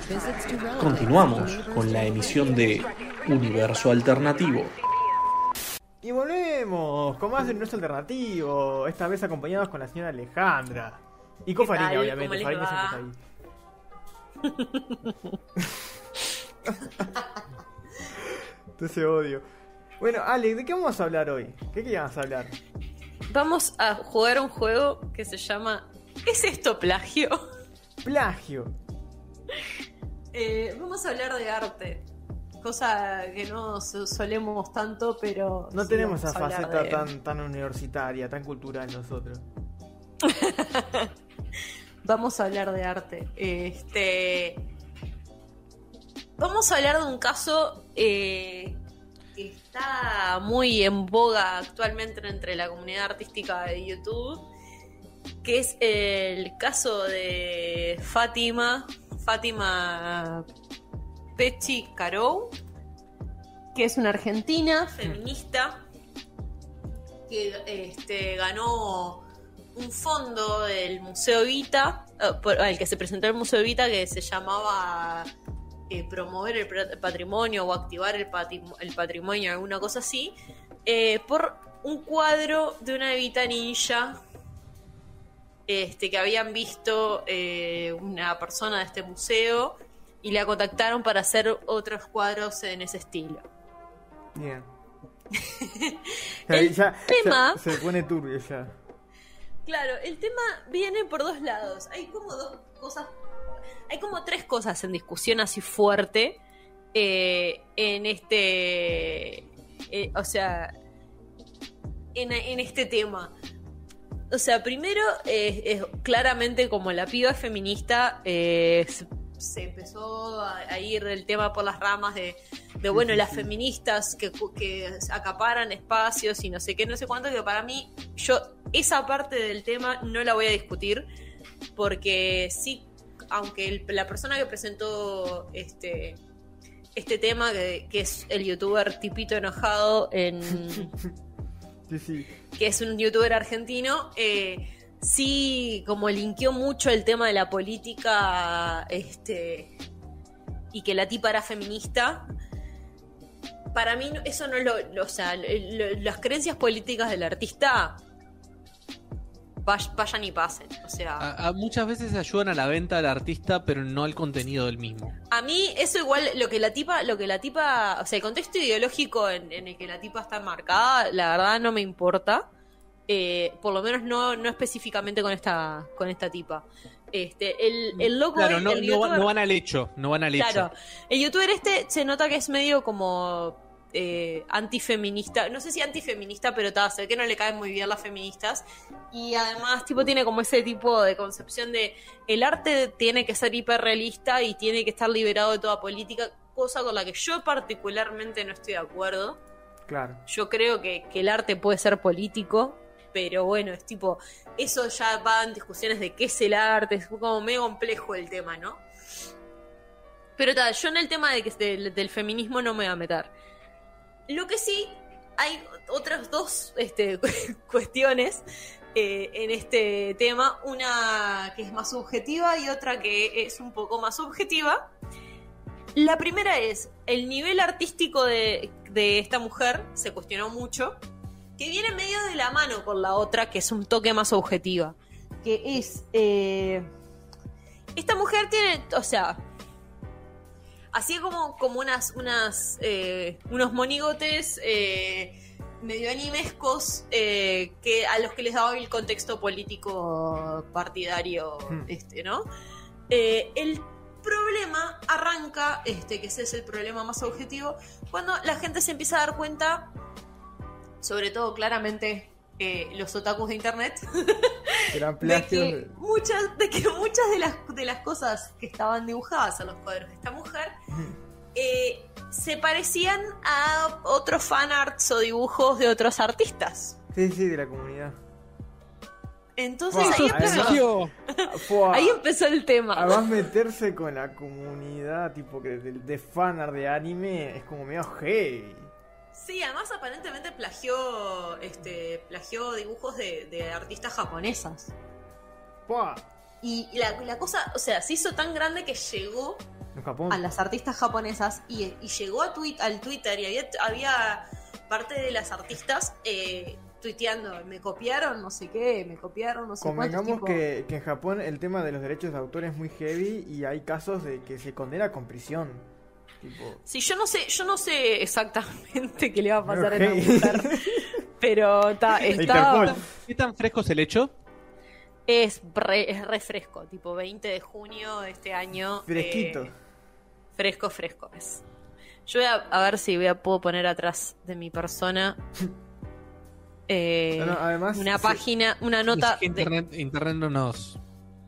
Continuamos con la emisión de Universo Alternativo. Y volvemos con más de Universo Alternativo, esta vez acompañados con la señora Alejandra. Y con Farina, obviamente, Farina siempre está ahí. Entonces odio. Bueno, Ale, ¿de qué vamos a hablar hoy? ¿Qué queríamos hablar? Vamos a jugar un juego que se llama ¿Es esto plagio? Plagio. Vamos a hablar de arte. Cosa que no solemos tanto, pero... No sí tenemos esa vamos a faceta hablar tan universitaria, tan cultural nosotros. Vamos a hablar de arte. Vamos a hablar de un caso que está muy en boga actualmente entre la comunidad artística de YouTube, que es el caso de Fátima Pesci-Carou, que es una argentina feminista que ganó un fondo del Museo Evita, al que se presentó el Museo Evita, que se llamaba promover el patrimonio o activar el patrimonio, alguna cosa así, por un cuadro de una Evita ninja que habían visto una persona de este museo y la contactaron para hacer otros cuadros en ese estilo. Bien. El tema... se pone turbio ya. Claro, el tema viene por dos lados. Hay como dos cosas. Hay como tres cosas en discusión así fuerte en este. O sea, en este tema. O sea, primero, es claramente como la piba es feminista, se empezó a ir el tema por las ramas de bueno, las feministas que acaparan espacios y no sé qué, no sé cuánto, que para mí, yo esa parte del tema no la voy a discutir, porque sí, aunque la persona que presentó este tema, que es el youtuber Tipito Enojado Sí. que es un youtuber argentino, sí como linkeó mucho el tema de la política y que la tipa era feminista. Para mí eso no o sea, las creencias políticas del artista vayan y pasen, o sea, muchas veces ayudan a la venta del artista, pero no al contenido del mismo. a mí eso igual, lo que la tipa, o sea, el contexto ideológico en el que la tipa está marcada, la verdad no me importa, por lo menos no específicamente con esta tipa. El loco, claro, el youtuber, no van al hecho, claro, el youtuber se nota que es medio como antifeminista, no sé si antifeminista, pero se ve que no le caen muy bien las feministas, y además tipo tiene como ese tipo de concepción de el arte tiene que ser hiperrealista y tiene que estar liberado de toda política, cosa con la que yo particularmente no estoy de acuerdo. Claro. Yo creo que el arte puede ser político, pero bueno, es tipo, eso ya va en discusiones de qué es el arte, es como medio complejo el tema, ¿no? Pero yo en el tema del feminismo no me voy a meter. Lo que sí, hay otras dos cuestiones en este tema, una que es más subjetiva y otra que es un poco más subjetiva. La primera es, el nivel artístico de esta mujer se cuestionó mucho, que viene medio de la mano con la otra, que es un toque más objetiva, que es... esta mujer tiene, o sea... Hacía como unos monigotes medio animescos que a los que les daba el contexto político partidario, ¿no? El problema arranca, que ese es el problema más objetivo, cuando la gente se empieza a dar cuenta, sobre todo claramente los otakus de internet, de que muchas de las cosas que estaban dibujadas en los cuadros de esta mujer se parecían a otros fanarts o dibujos de otros artistas. Sí, de la comunidad. Entonces ahí empezó el tema. Además, meterse con la comunidad tipo que de fanart de anime es como medio heavy. Sí, además aparentemente plagió dibujos de artistas japonesas. ¡Pua! Y la cosa, o sea, se hizo tan grande que llegó En Japón. a las artistas japonesas y llegó al Twitter y había parte de las artistas tuiteando, me copiaron no sé qué, me copiaron no sé cuánto. Convengamos que en Japón el tema de los derechos de autor es muy heavy y hay casos de que se condena con prisión. Tipo... Sí, yo no sé exactamente qué le va a pasar a Okay. esta mujer, pero está Interpol. ¿Qué tan fresco es el hecho? es re fresco, tipo 20 de junio de este año. Fresquito. Fresco es. Yo voy a ver si puedo poner atrás de mi persona No, además, una sí. página, una nota Es que internet no nos...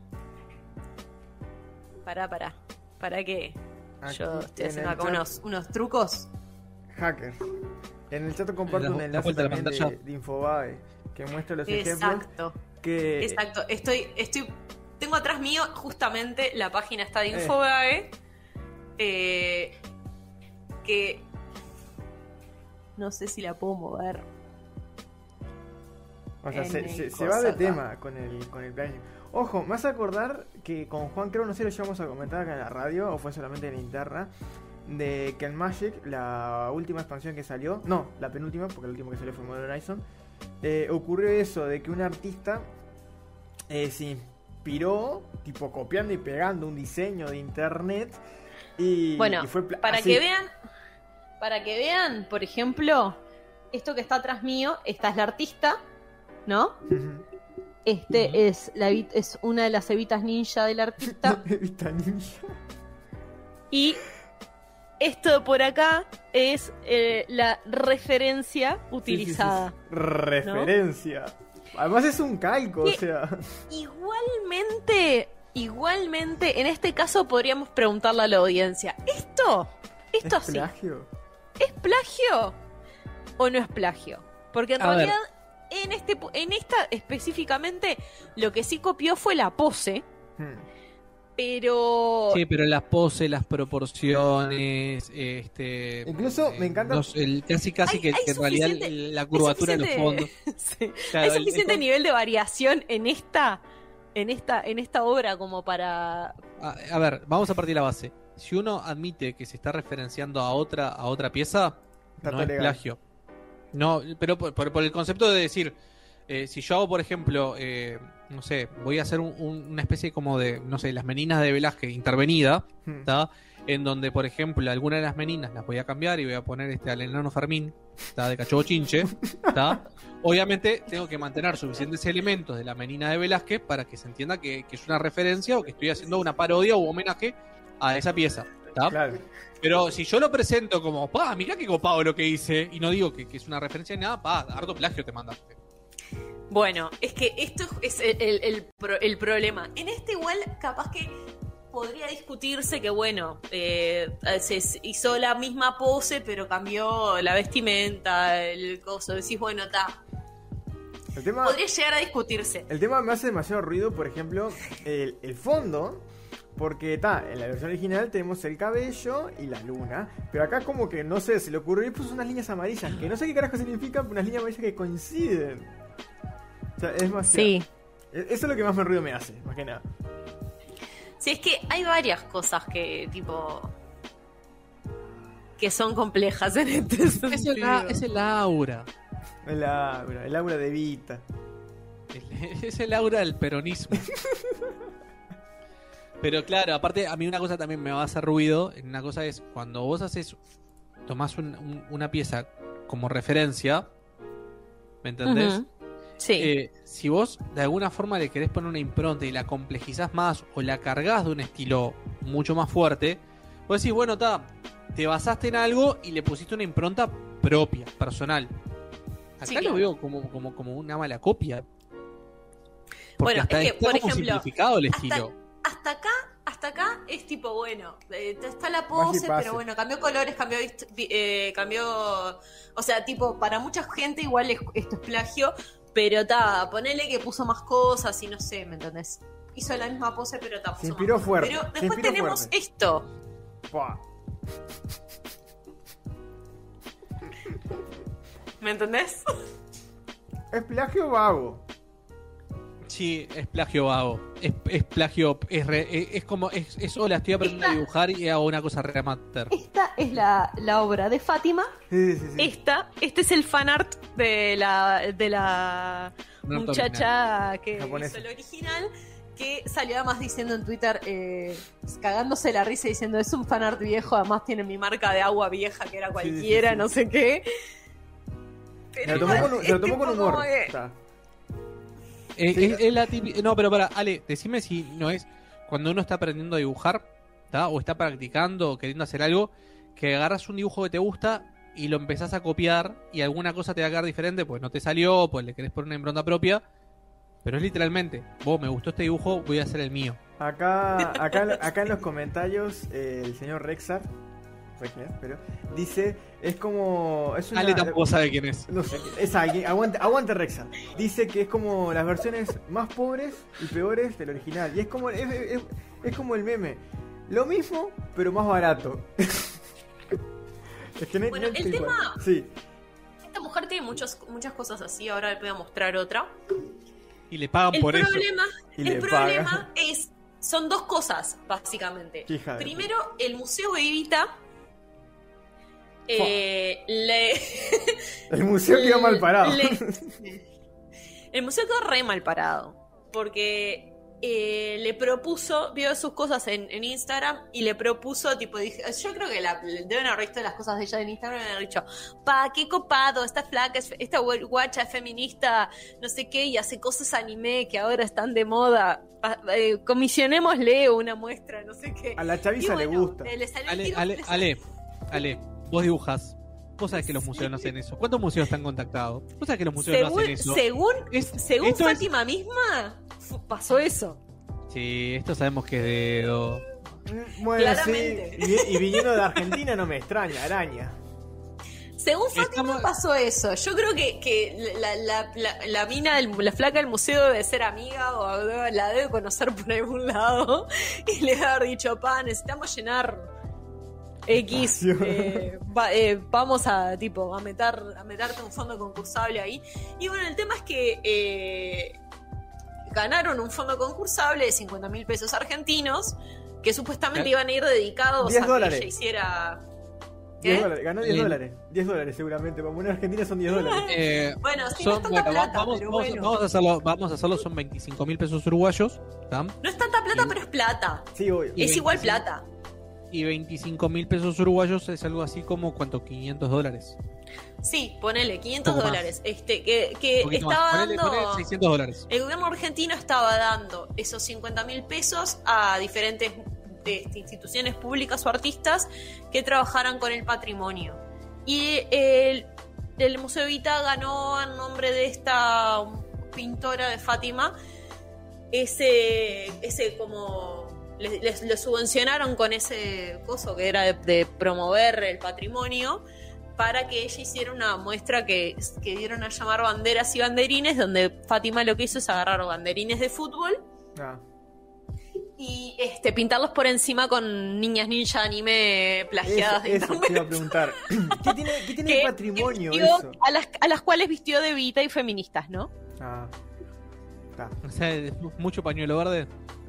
para qué. Aquí Yo estoy en haciendo el acá chat, unos trucos. hacker. En el chat comparto un La enlace vuelta a la también pantalla. de Infobae que muestra los ejemplos Exacto. que Exacto, tengo atrás mío justamente la página está de Infobae, que no sé si la puedo mover. o sea, en se el va de cosa tema con el plagio. Ojo, me hace acordar que con Juan creo, no sé, lo llevamos a comentar acá en la radio o fue solamente en la interna, de que en Magic, la última expansión que salió, no, la penúltima, porque la última que salió fue Modern Horizon, ocurrió eso, de que un artista se inspiró, tipo copiando y pegando un diseño de internet y, Bueno, y fue para así. que vean, por ejemplo, esto que está atrás mío, esta es la artista, ¿no? Ujú. Es una de las evitas ninja del artista. Evita ninja. Y esto de por acá es la referencia utilizada. Sí, sí, sí. Referencia. Además es un calco, ¿Qué? o sea. Igualmente, en este caso podríamos preguntarle a la audiencia, ¿esto ¿Es sí plagio? es plagio o no es plagio? Porque en A ver. realidad en esta específicamente lo que sí copió fue la pose, Hmm. pero Sí, pero las poses, las proporciones, Incluso me encanta- casi Hay- que hay en realidad suficiente- la curvatura de los fondos. Sí. Claro, Hay suficiente el- nivel de variación en esta obra como para... A ver, vamos a partir de la base. Si uno admite que se está referenciando a otra pieza, Está no todo es legal. plagio. No, pero por el concepto de decir, si yo hago, por ejemplo, no sé, voy a hacer una especie como de, no sé, las meninas de Velázquez intervenida, Hmm. ¿está? En donde, por ejemplo, alguna de las meninas las voy a cambiar y voy a poner al enano Fermín, ¿está? De Cacho Chinche, ¿está? Obviamente tengo que mantener suficientes elementos de la menina de Velázquez para que se entienda que es una referencia o que estoy haciendo una parodia o homenaje a esa pieza, ¿está? Claro. Pero si yo lo presento como, mirá qué copado lo que hice, y no digo que es una referencia ni nada, harto plagio te mandaste. Bueno, es que esto es el problema. En este igual capaz que podría discutirse que bueno, se hizo la misma pose pero cambió la vestimenta, el coso. Decís, bueno, está. El tema, Podría llegar a discutirse. el tema me hace demasiado ruido, por ejemplo, el fondo. Porque en la versión original tenemos el cabello y la luna. Pero acá como que, no sé, se le ocurrió y puso unas líneas amarillas. Que no sé qué carajo significan, pero unas líneas amarillas que coinciden. O sea, es más... Sí. Eso es lo que más me ruido me hace, más que nada. Sí, es que hay varias cosas que, tipo... que son complejas en este sentido. Es el aura. El aura de Vita. Es el aura del peronismo. Pero claro, aparte a mí una cosa también me va a hacer ruido. Una cosa es cuando vos tomás una pieza como referencia, ¿me entendés? Ujú. Sí. Si vos de alguna forma le querés poner una impronta y la complejizás más o la cargas de un estilo mucho más fuerte, vos decís, bueno, te basaste en algo y le pusiste una impronta propia, personal. Acá Sí, lo claro. veo como una mala copia. Porque Bueno, hasta es que, está por como ejemplo, simplificado el estilo. Hasta acá es tipo, bueno, está la Más pose, y pase. pero bueno, cambió colores, cambió, o sea, tipo, para mucha gente igual esto es plagio, pero ponele que puso más cosas y no sé, ¿me entendés? Hizo la misma pose, pero puso Se inspiró más fuerte, Pero se después inspiró tenemos fuerte. esto. Pua. ¿Me entendés? ¿Es plagio vago? Sí, es plagio vago. Es plagio. Es como. Hola, estoy aprendiendo a dibujar y hago una cosa re amateur. Esta es la obra de Fátima. Sí. Este es el fanart de la muchacha que japonesa. hizo el original. Que salió además diciendo en Twitter, cagándose la risa diciendo, es un fanart viejo, además tiene mi marca de agua vieja que era cualquiera, Sí. no sé qué. Se lo tomó con humor. que- Está. Es la típica. No, pero para, Ale, decime si no es cuando uno está aprendiendo a dibujar, ¿tá? O está practicando o queriendo hacer algo, que agarras un dibujo que te gusta y lo empezás a copiar y alguna cosa te va a quedar diferente, pues no te salió, pues le querés poner una impronta propia. Pero es literalmente, vos me gustó este dibujo, voy a hacer el mío. Acá en los comentarios, el señor Rexar, no sé quién es, pero dice, es como... Es una, Ale tampoco sabe quién es. no sé, es alguien, aguante Rexar. Dice que es como las versiones más pobres y peores del original. Y es como el meme. Lo mismo, pero más barato. Es que Bueno, el igual. tema- Sí. Esta mujer tiene muchas cosas así, ahora les voy a mostrar otra. Y le pagan El por eso. problema, Y el le problema son dos cosas, básicamente. Qué hija de Primero, el Museo Evita El museo quedó mal parado. El museo quedó re mal parado. Porque le propuso, vio sus cosas en Instagram y le propuso, tipo, dije, yo creo que deben haber visto las cosas de ella en Instagram y me han dicho, qué copado, esta flaca, esta guacha es feminista, no sé qué, y hace cosas anime que ahora están de moda. Comisionémosle una muestra, no sé qué. A la chaviza Y le bueno, gusta. le salió el tiro- Ale, vos dibujas. Vos sabés que los museos no hacen eso. ¿Cuántos museos están contactados? Vos sabés que los museos no hacen eso. Según Esto es- Fátima misma, pasó eso. Sí, esto sabemos que es dedo. Bueno, Claramente. sí. Y viniendo de Argentina no me extraña, araña. Según Fátima Estamos- pasó eso. Yo creo que la mina, la flaca del museo debe ser amiga o la debe conocer por algún lado y le debe haber dicho, necesitamos llenar X, vamos a meterte un fondo concursable ahí. Y bueno, el tema es que ganaron un fondo concursable de 50.000 pesos argentinos que supuestamente iban a ir dedicados a que $10. ella hiciera... 10 ¿Qué? dólares, ganó $10. $10 seguramente. Para una Argentina son $10. Bueno, sí, no es tanta plata, pero bueno. Vamos a hacerlo, son 25.000 pesos uruguayos, ¿tá? No es tanta plata, pero es plata. Sí, obvio. Es igual 25. plata. Y 25.000 pesos uruguayos es algo así como, ¿cuánto? $500. Sí, ponele, 500 Poco más. dólares. Que Un poquito más. estaba Ponele dando... $600. El gobierno argentino estaba dando esos 50.000 pesos a diferentes instituciones públicas o artistas que trabajaran con el patrimonio. Y el Museo Evita ganó en nombre de esta pintora de Fátima ese como le subvencionaron con ese coso que era de promover el patrimonio para que ella hiciera una muestra que dieron a llamar Banderas y Banderines, donde Fátima lo que hizo es agarrar banderines de fútbol Ah. y pintarlos por encima con niñas ninja anime plagiadas de Eso te iba a internet. preguntar. ¿Qué tiene Que el patrimonio vistió eso? a las cuales vistió de Evita y feministas, ¿no? Ah. Está. O sea, mucho pañuelo verde.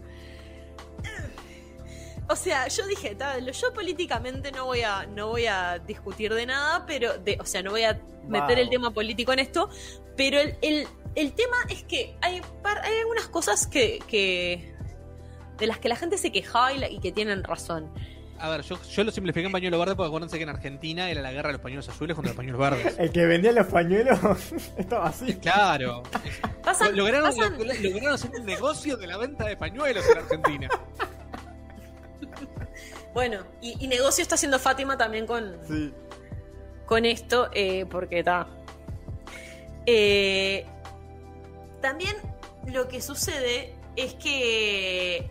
O sea, yo dije, yo políticamente no voy a discutir de nada, pero no voy a meter el tema político en esto, pero el tema es que hay algunas cosas que de las que la gente se quejaba y que tienen razón. A ver, yo lo simplifiqué en pañuelo verde porque acuérdense que en Argentina era la guerra de los pañuelos azules contra los pañuelos verdes. El que vendía los pañuelos estaba así. Claro. Pasan- Lograron hacer un negocio de la venta de pañuelos en Argentina. Bueno, y negocio está haciendo Fátima también Sí. con esto, porque está. También lo que sucede es que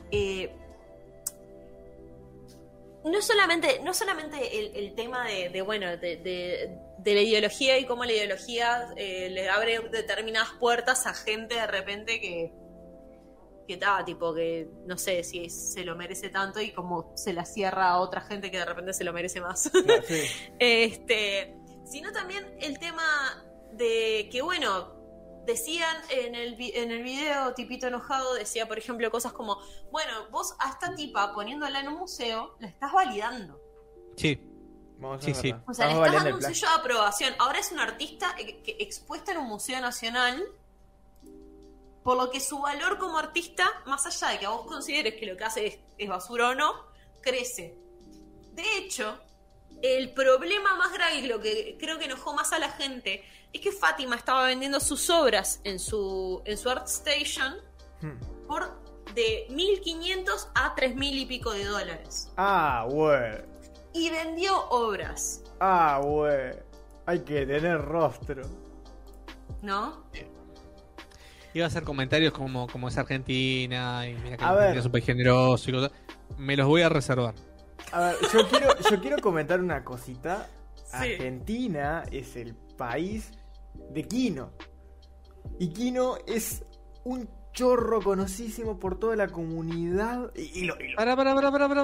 no solamente el tema de la ideología y cómo la ideología le abre determinadas puertas a gente de repente que está, tipo, que no sé si se lo merece tanto y como se la cierra a otra gente que de repente se lo merece más. Sí. Sino también el tema de que, bueno, decían en el video, Tipito Enojado decía, por ejemplo, cosas como, bueno, vos a esta tipa poniéndola en un museo, la estás validando. Sí. Vamos a Sí, ver, sí. ¿verdad? O sea, le Estamos estás valiendo dando un el sello de aprobación. Ahora es un artista que expuesta en un museo nacional, por lo que su valor como artista, más allá de que a vos consideres que lo que hace es basura o no, crece. De hecho, el problema más grave y lo que creo que enojó más a la gente es que Fátima estaba vendiendo sus obras en su ArtStation por de 1.500 a 3.000 y pico de dólares. Ah, güey. Y vendió obras, Ah, güey. Hay que tener rostro. ¿no? Iba a hacer comentarios como es Argentina y mira que A Argentina ver. es súper generoso y cosas. Me los voy a reservar. A ver, yo quiero comentar una cosita. Sí. Argentina es el país de Kino. Y Kino es un chorro conocísimo por toda la comunidad. Y lo... Para. Kino no. Para.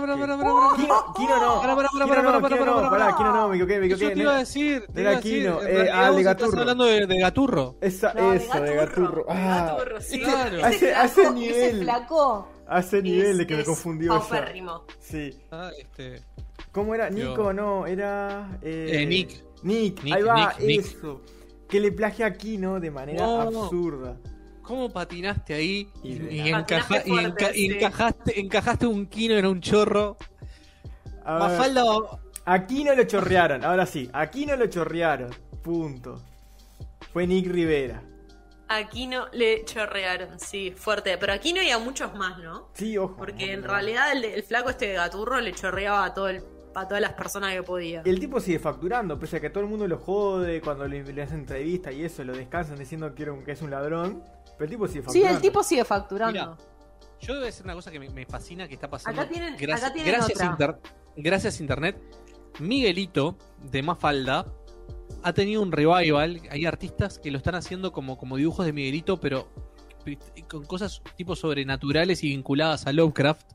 Kino no, me equivoqué. Yo te iba a decir. Era Kino, en realidad de vos estás Gaturro. hablando de Gaturro. No, Eso, de Gaturro. Ah, Gaturro, sí. claro. a ese nivel. Ese flaco. A ese nivel de que me Es confundió ya. paupérrimo. Sí. Ah, ¿Cómo era? Yo- Nico, no, era... Nick. Nick, Nick, ahí va, Nick. eso. Que le plagia a Kino de manera No. absurda. ¿Cómo patinaste ahí Y y, Patinaste fuerte, sí. encajaste un Kino en un chorro? A ver, Mafalda. a Kino lo chorrearon, ahora sí, a Kino lo chorrearon. Punto. Fue Nick Rivera. Aquí no le chorrearon, sí, fuerte. Pero aquí no había muchos más, ¿no? Sí, ojo. Porque en realidad el flaco este de Gaturro le chorreaba a todas las personas que podía. El tipo sigue facturando, pese a que todo el mundo lo jode cuando le hacen entrevistas y eso, lo descansan diciendo que es un ladrón. Pero el tipo sigue Sí, facturando. el tipo sigue facturando. Mira, yo debo decir una cosa que me fascina que está pasando. Acá tienen gracias, otra. Gracias a internet, Miguelito de Mafalda ha tenido un revival. Hay artistas que lo están haciendo como dibujos de Miguelito, pero con cosas tipo sobrenaturales y vinculadas a Lovecraft.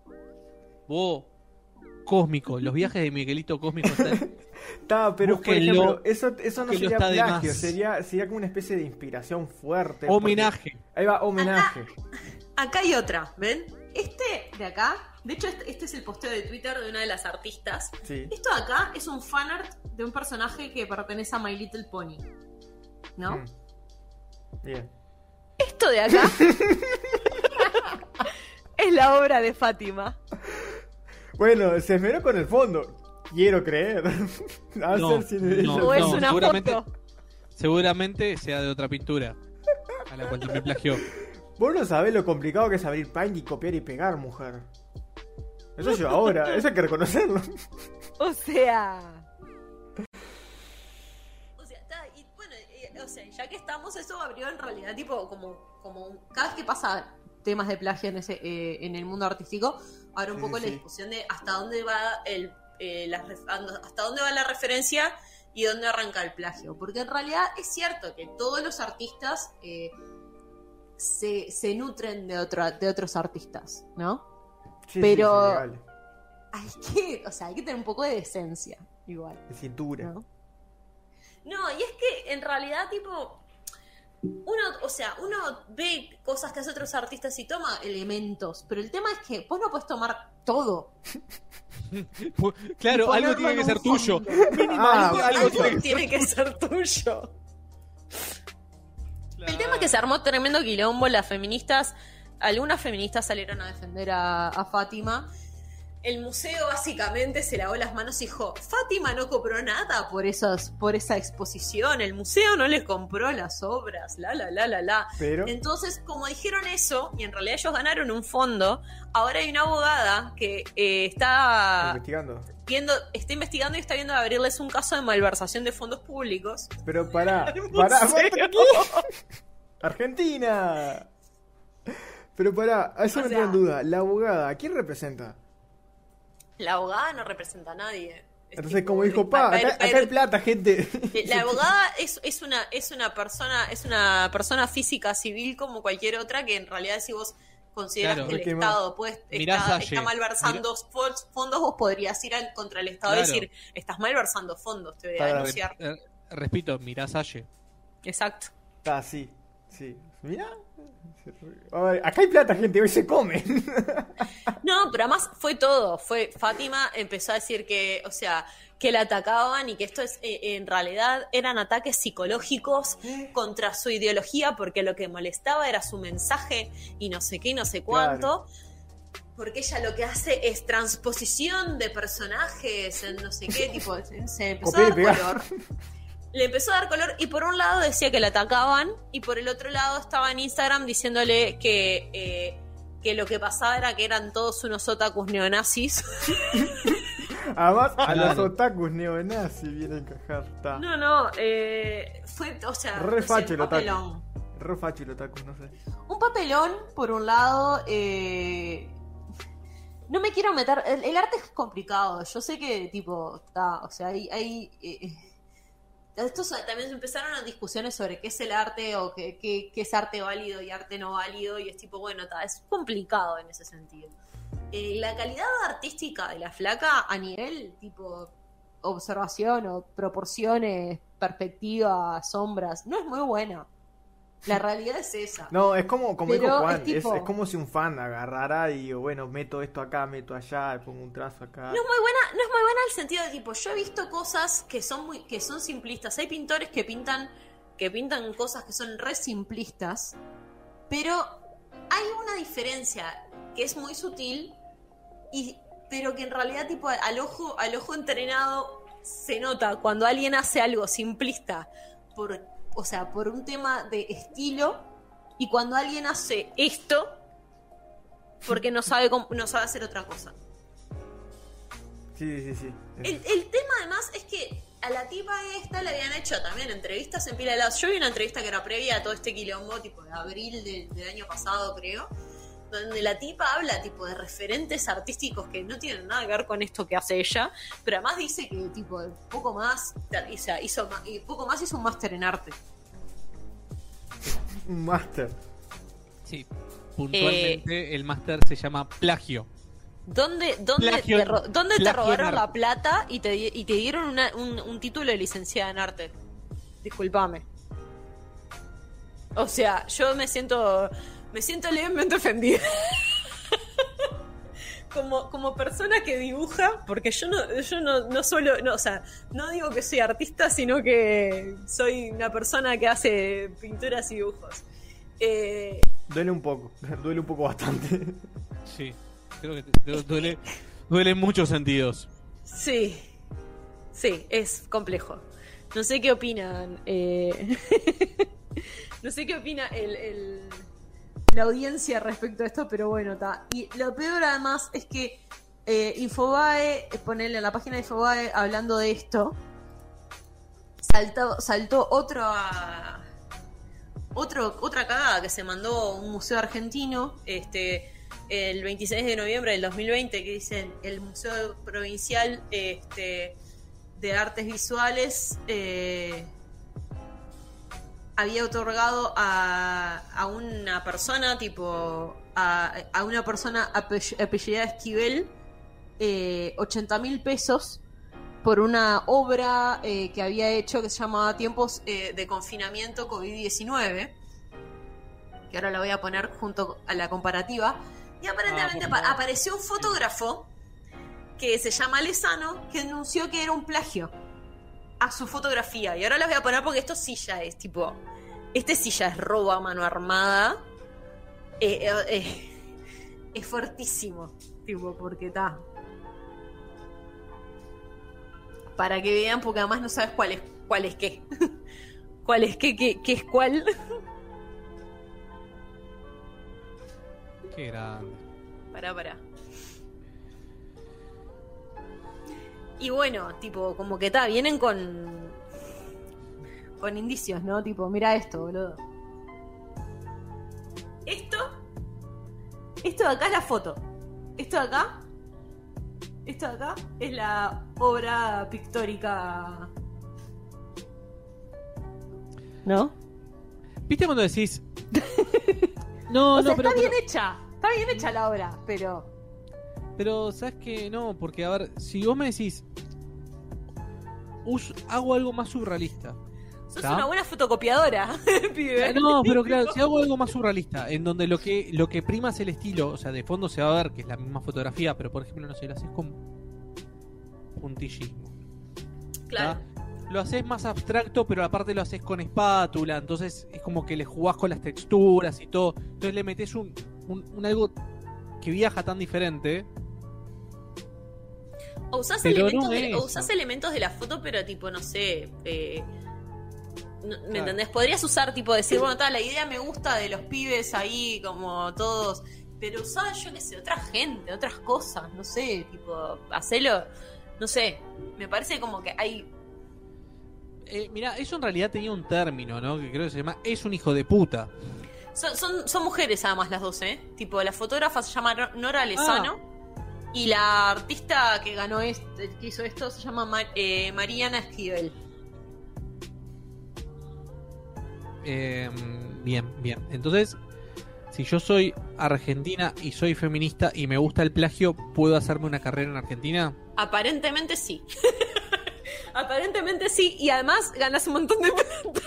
Cósmico, los viajes de Miguelito Cósmico están... Está, pero por Búsquenlo, ejemplo, eso no búsquenlo, sería está de plagio, más. sería como una especie de inspiración fuerte. Homenaje. porque- Ahí va, homenaje. Acá hay otra, ¿ven? Este de acá, de hecho este es el posteo de Twitter de una de las artistas. Sí. Esto de acá es un fanart de un personaje que pertenece a My Little Pony, ¿no? Mm. Bien. Esto de acá es la obra de Fátima. Bueno, se esmeró con el fondo. Quiero creer. A No, ser sin ella. O es una seguramente, foto. seguramente sea de otra pintura a la cual también plagió. Vos no sabés lo complicado que es abrir Paint y copiar y pegar, mujer. Eso yo ahora, eso hay que reconocerlo. O sea. O sea, y bueno, o sea, ya que estamos, eso abrió en realidad tipo cada vez que pasa temas de plagio en el mundo artístico, abre un Sí, poco sí, la sí. discusión de hasta dónde va hasta dónde va la referencia y dónde arranca el plagio. Porque en realidad es cierto que todos los artistas se nutren de otros artistas, ¿no? Sí, Pero- sí, legal. Hay que tener un poco de decencia, igual. De cintura. ¿No? No, y es que en realidad, tipo, uno ve cosas que hacen otros artistas y toma elementos, pero el tema es que vos no puedes tomar todo. Claro, Y algo ponerlo tiene en que un ser tuyo. fondo. Algo Algo tiene que ser tuyo. El tema es que se armó tremendo quilombo. Algunas feministas salieron a defender a Fátima. El museo básicamente se lavó las manos y dijo: Fátima no cobró nada por esa exposición. El museo no les compró las obras. La. Pero, Entonces, como dijeron eso, y en realidad ellos ganaron un fondo, ahora hay una abogada que está investigando. está investigando y está viendo de abrirles un caso de malversación de fondos públicos. Pero pará, museo. ¿qué? Argentina. Pero pará, a eso O me sea- tengo duda. La abogada, ¿a quién representa? La abogada no representa a nadie. Es Entonces, tipo, como dijo, pa, acá hay plata, gente. la abogada es una persona física civil como cualquier otra, que en realidad si vos consideras Claro. que el Es que Estado mirá está Salle. malversando fondos, vos podrías ir contra el Estado y Claro. decir: estás malversando fondos, te voy a Para- denunciar. Repito, mirá Salle. Exacto. Ah, sí. Sí. Mira. Ay, acá hay plata, gente, hoy se come. No, pero además fue todo. Fátima empezó a decir que, o sea, que la atacaban y que esto es, en realidad eran ataques psicológicos contra su ideología, porque lo que molestaba era su mensaje y no sé qué y no sé cuánto. Claro. Porque ella lo que hace es transposición de personajes en no sé qué, tipo, se empezó a dar color. Le empezó a dar color y por un lado decía que la atacaban y por el otro lado estaba en Instagram diciéndole que lo que pasaba era que eran todos unos otakus neonazis. Además, a los otakus neonazis viene a encajar. Ta. No, fue, o sea, re no facho sé, el otaku. Re facho el otaku, no sé. Un papelón, por un lado, no me quiero meter, el arte es complicado, yo sé que, tipo, o sea, hay estos también empezaron las discusiones sobre qué es el arte o qué es arte válido y arte no válido, y es tipo, bueno, es complicado en ese sentido. La calidad artística de la flaca a nivel tipo observación o proporciones, perspectiva, sombras, no es muy buena. La realidad es esa. No, es como dijo Juan, es, tipo, es como si un fan agarrara y bueno, meto esto acá, meto allá, pongo un trazo acá. No es muy buena en el sentido de tipo, yo he visto cosas que son simplistas. Hay pintores que pintan cosas que son re simplistas, pero hay una diferencia que es muy sutil pero que en realidad tipo al ojo entrenado se nota cuando alguien hace algo simplista por un tema de estilo, y cuando alguien hace esto porque no sabe hacer otra cosa. Sí. El tema además es que a la tipa esta le habían hecho también entrevistas en pila de lados. Yo vi una entrevista que era previa a todo este quilombo, tipo de abril del año pasado, creo, donde la tipa habla tipo de referentes artísticos que no tienen nada que ver con esto que hace ella, pero además dice que tipo poco más hizo un máster en arte. Un máster. Sí, puntualmente el máster se llama plagio. ¿Dónde Plagio te robaron en la arte. plata y te dieron un título de licenciada en arte? Discúlpame. O sea, yo me siento levemente ofendida. como persona que dibuja, porque yo no solo, no, o sea, no digo que soy artista, sino que soy una persona que hace pinturas y dibujos. Duele un poco bastante. Sí, creo que duele en muchos sentidos. Sí, es complejo. No sé qué opinan. No sé qué opina la audiencia respecto a esto, pero bueno, está. Y lo peor además es que Infobae, ponerle en la página de Infobae hablando de esto, saltó otra cagada que se mandó un museo argentino el 26 de noviembre del 2020, que dicen el Museo Provincial de Artes Visuales había otorgado a una persona a una persona apellidada Esquivel 80.000 pesos por una obra que había hecho que se llamaba Tiempos de Confinamiento COVID-19, que ahora la voy a poner junto a la comparativa, y aparentemente apareció un fotógrafo que se llama Lezano, que denunció que era un plagio a su fotografía. Y ahora las voy a poner porque esto sí ya es tipo, sí ya es robo a mano armada. Es fuertísimo, tipo, porque está. Para que vean, porque además no sabes cuál es qué. Cuál es qué es cuál. Qué grande. Pará. Y bueno, tipo, como que vienen con indicios, ¿no? Tipo, mira esto, boludo. Esto de acá es la foto. Esto de acá es la obra pictórica. ¿No? ¿Viste cuando decís? No, Está pero bien hecha. Está bien hecha la obra, pero ¿sabes qué? No, porque a ver, si vos me decís hago algo más surrealista, Sos ¿Está? una buena fotocopiadora, pibe. No, pero claro, si hago algo más surrealista, en donde lo que prima es el estilo, o sea, de fondo se va a ver que es la misma fotografía, pero por ejemplo, no sé, lo haces con puntillismo. Claro. ¿Tá? Lo haces más abstracto, pero aparte lo haces con espátula, entonces es como que le jugás con las texturas y todo. Entonces le metes un algo que viaja tan diferente. O usás, Pero elementos, no de, es o usás eso. elementos de la foto, pero tipo, no sé. ¿Me Claro. entendés? Podrías usar, tipo, decir, bueno, la idea me gusta de los pibes ahí, como todos. Pero usá, yo qué sé, otra gente, otras cosas, no sé, tipo, hacelo. No sé, me parece como que hay. Mirá, eso en realidad tenía un término, ¿no? Que creo que se llama es un hijo de puta. Son mujeres además las dos, ¿eh? Tipo, la fotógrafa se llama Nora Lezano y la artista que ganó que hizo esto se llama Mariana Esquivel. Bien. Entonces, si yo soy argentina y soy feminista y me gusta el plagio, ¿puedo hacerme una carrera en Argentina? Aparentemente sí. Aparentemente sí, y además ganas un montón de plata.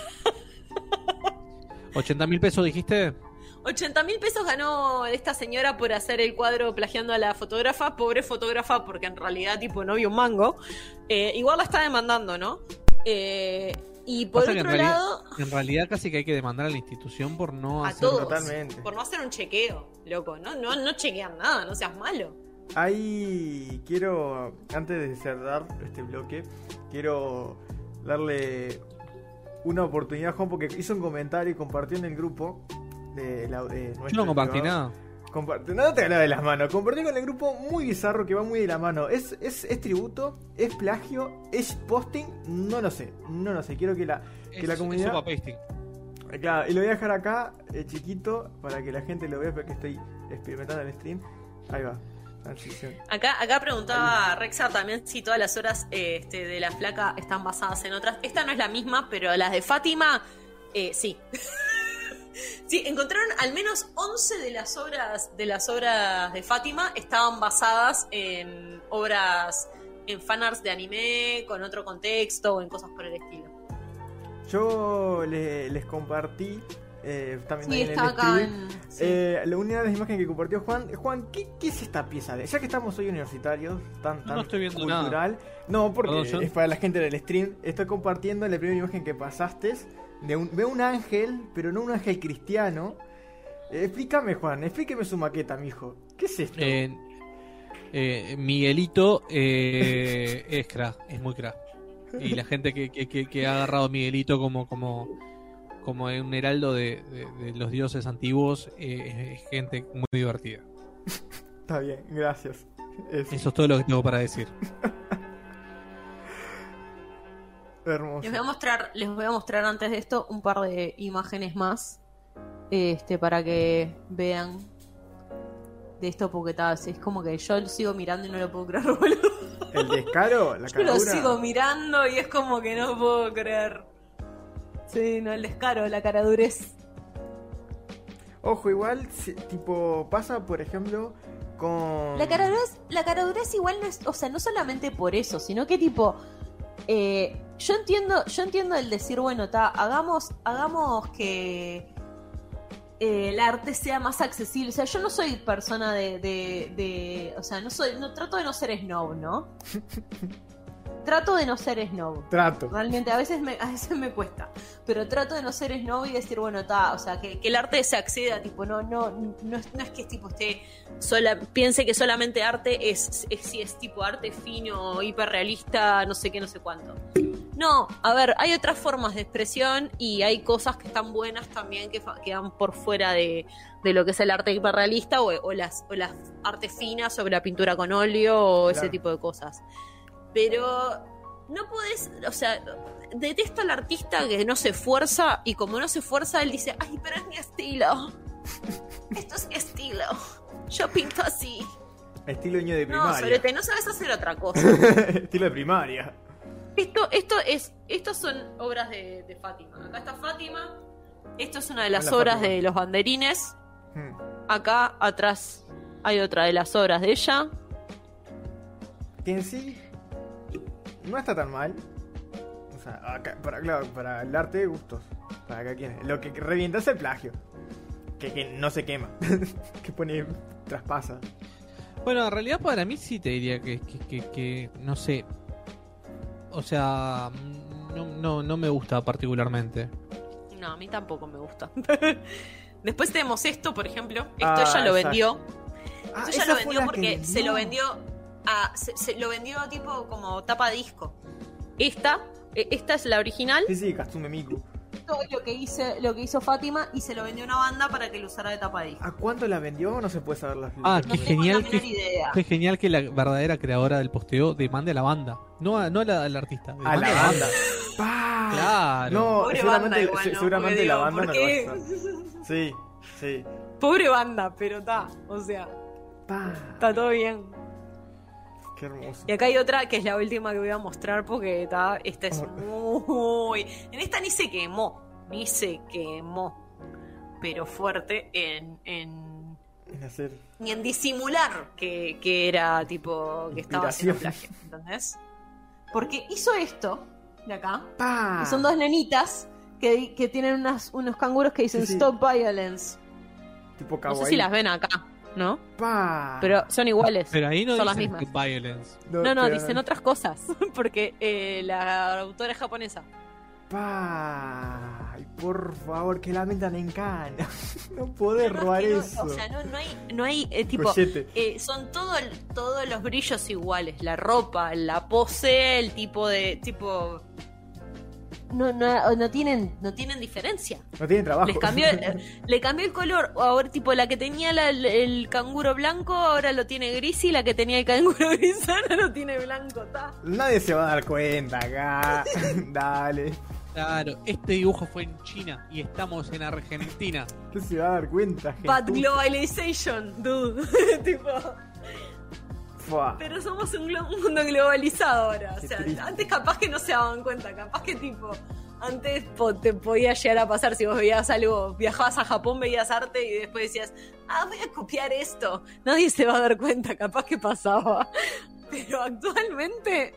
80.000 pesos dijiste. 80.000 pesos ganó esta señora por hacer el cuadro plagiando a la fotógrafa. Pobre fotógrafa, porque en realidad tipo no vio un mango. Igual la está demandando, ¿no? Y por Pasa que otro lado, en realidad casi que hay que demandar a la institución por no a hacer... todos. Totalmente. Por no hacer un chequeo, loco. No chequean nada, no seas malo. Ahí quiero, antes de cerrar este bloque, quiero darle una oportunidad a Juan porque hizo un comentario y compartió en el grupo de nuestro. Yo no compartí privado. nada. No te hablaba de las manos. Compartió con el grupo muy bizarro que va muy de la mano. ¿Es tributo? ¿Es plagio? ¿Es posting? No lo sé. Quiero que la comunidad. Es sopa pasting. Claro, y lo voy a dejar acá, chiquito, para que la gente lo vea, porque estoy experimentando el stream. Ahí va. Transición. Acá preguntaba Rexa también si todas las horas de la flaca están basadas en otras. Esta no es la misma, pero las de Fátima, sí. Sí, encontraron al menos 11 de las obras de Fátima estaban basadas en obras, en fanarts de anime, con otro contexto o en cosas por el estilo. Yo les compartí también Sí, en está el acá stream. en... La unidad de imagen que compartió Juan. Juan, ¿qué es esta pieza? Ya que estamos hoy universitarios, tan No estoy viendo cultural. No, porque Perdón, yo- es para la gente del stream. Estoy compartiendo la primera imagen que pasaste. Veo un ángel, pero no un ángel cristiano. Explícame, Juan, explíqueme su maqueta, mijo. ¿Qué es esto? Miguelito es crack, es muy crack. Y la gente que ha agarrado a Miguelito como un heraldo de los dioses antiguos es gente muy divertida. Está bien, gracias. Eso es todo lo que tengo para decir. Hermoso. Les voy a mostrar antes de esto un par de imágenes más, para que vean de esto, porque es como que yo lo sigo mirando y no lo puedo creer, boludo. El descaro, la Yo lo caradura. sigo mirando y es como que no puedo creer. Sí, no, el descaro, la caradurez. Ojo, igual, tipo, pasa, por ejemplo, con... La caradurez igual no es, o sea, no solamente por eso, sino que tipo, yo entiendo el decir, bueno, hagamos que el arte sea más accesible. O sea, yo no soy persona o sea, no trato de no ser snob, ¿no? Trato de no ser snob. Trato. Realmente, a veces me cuesta. Pero trato de no ser snob y decir, bueno, o sea, que el arte se acceda, tipo, no es que tipo piense que solamente arte es tipo arte fino, hiperrealista, no sé qué, no sé cuánto. No, a ver, hay otras formas de expresión y hay cosas que están buenas también que van por fuera de lo que es el arte hiperrealista o las artes finas sobre la pintura con óleo o ese Claro. tipo de cosas. Pero no podés, o sea, detesto al artista que no se esfuerza y como no se esfuerza él dice, ay, pero es mi estilo. Esto es mi estilo. Yo pinto así. Estilo niño de No, primaria. Sorete, no sabes hacer otra cosa. Estilo de primaria. Estos son obras de Fátima. Acá está Fátima. Esto es una de las Hola, obras Fátima. de los banderines. Hmm. Acá atrás hay otra de las obras de ella. Que en sí no está tan mal. O sea, claro, para el arte, gustos. Para cada quien. Lo que revienta es el plagio. Que no se quema. Que pone. Traspasa. Bueno, en realidad para mí sí te diría que no sé. O sea, no me gusta particularmente. No, a mí tampoco me gusta. Después tenemos esto, por ejemplo. Esto Ah, ella lo exacto. vendió. Esto ya esa lo fue vendió la porque que se lo vendió se lo vendió tipo como tapa disco. Esta es la original. Sí, Katsume Miku. Esto es lo que hizo Fátima y se lo vendió a una banda para que lo usara de tapa disco. ¿A cuánto la vendió? No se puede saber la Ah, No qué tengo genial, la menor idea. qué genial que la verdadera creadora del posteo demande a la banda. No al artista. A demande la banda. ¡Pah! Claro. No, Pobre seguramente, banda igual, ¿no? seguramente Porque la digo, banda ¿por no qué? lo va a hacer. Sí, sí. Pobre banda, pero está. O sea, ¡Pah! está todo bien. Qué hermoso. Y acá hay otra que es la última que voy a mostrar porque esta es muy... En esta ni se quemó. Pero fuerte en hacer ni en disimular que era tipo que estaba haciendo inspiración. plagio, ¿entendés? Porque hizo esto de acá, ¡Pah! que son dos nenitas que tienen unos canguros que dicen Sí, sí. Stop Violence. Tipo No kawaii. sé si las ven acá, ¿no? ¡Pah! Pero son iguales. Pero ahí no son las dicen mismas. violence. No, pero dicen otras cosas. Porque la autora es japonesa. ¡Pah! Ay, por favor, que la metan en cana. No podés robar Es que eso. O sea, no hay tipo. Collete. Son todos los brillos iguales. La ropa, la pose, el tipo de. Tipo. No tienen diferencia. No tienen trabajo. Le cambió el color. Ahora, tipo, la que tenía el canguro blanco, ahora lo tiene gris. Y la que tenía el canguro gris, ahora lo tiene blanco. ¿Tá? Nadie se va a dar cuenta acá. Dale. Claro, este dibujo fue en China y estamos en Argentina. ¿Qué se va a dar cuenta, gente? Bad globalization, dude. Tipo. Fua. Pero somos un mundo globalizado ahora. O Qué sea, triste. antes capaz que no se daban cuenta. Capaz que tipo. Antes te podía llegar a pasar si vos veías algo, viajabas a Japón, veías arte y después decías, voy a copiar esto. Nadie se va a dar cuenta, capaz que pasaba. Pero actualmente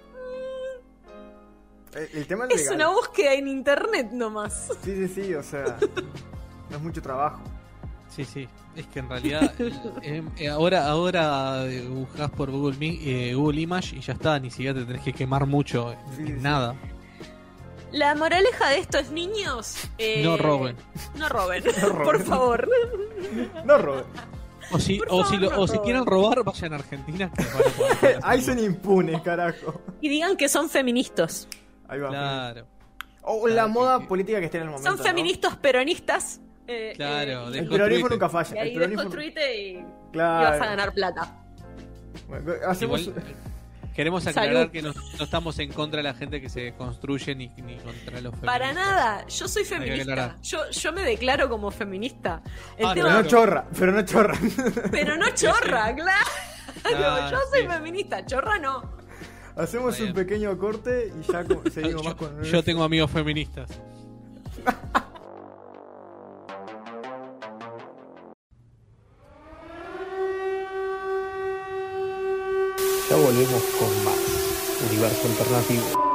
El tema es es legal. una búsqueda en internet nomás. Sí, o sea, no es mucho trabajo. Sí, es que en realidad ahora buscas por Google Image y ya está, ni siquiera te tenés que quemar mucho Sí, en sí. nada. La moraleja de esto es, niños, No roben. No roben, roben. por favor. No, Robert. O si Por favor, no roben. quieren robar, vayan a Argentina. Que van a poder hacer Ahí son impunes, carajo. Y digan que son feministas. Ahí va. Claro, O la Claro, moda que- política que esté en el momento. Son feministas peronistas. claro. ¿No? de- El peronismo Desconstruite. nunca Y falla. ahí El peronismo... desconstruite y Claro. vas a ganar plata. Bueno, hacemos... Igual, queremos aclarar Salud. que no estamos en contra de la gente que se construye ni contra los feministas. Para nada, yo soy Hay que feminista. aclarar. Yo me declaro como feminista. El Ah, Pero tema, no chorra, pero no chorra. pero no chorra, claro. Claro, Yo soy sí. feminista, chorra no. Hacemos Está un bien. pequeño corte y ya seguimos más con... Yo tengo amigos feministas. Ya volvemos con más Universo Alternativo.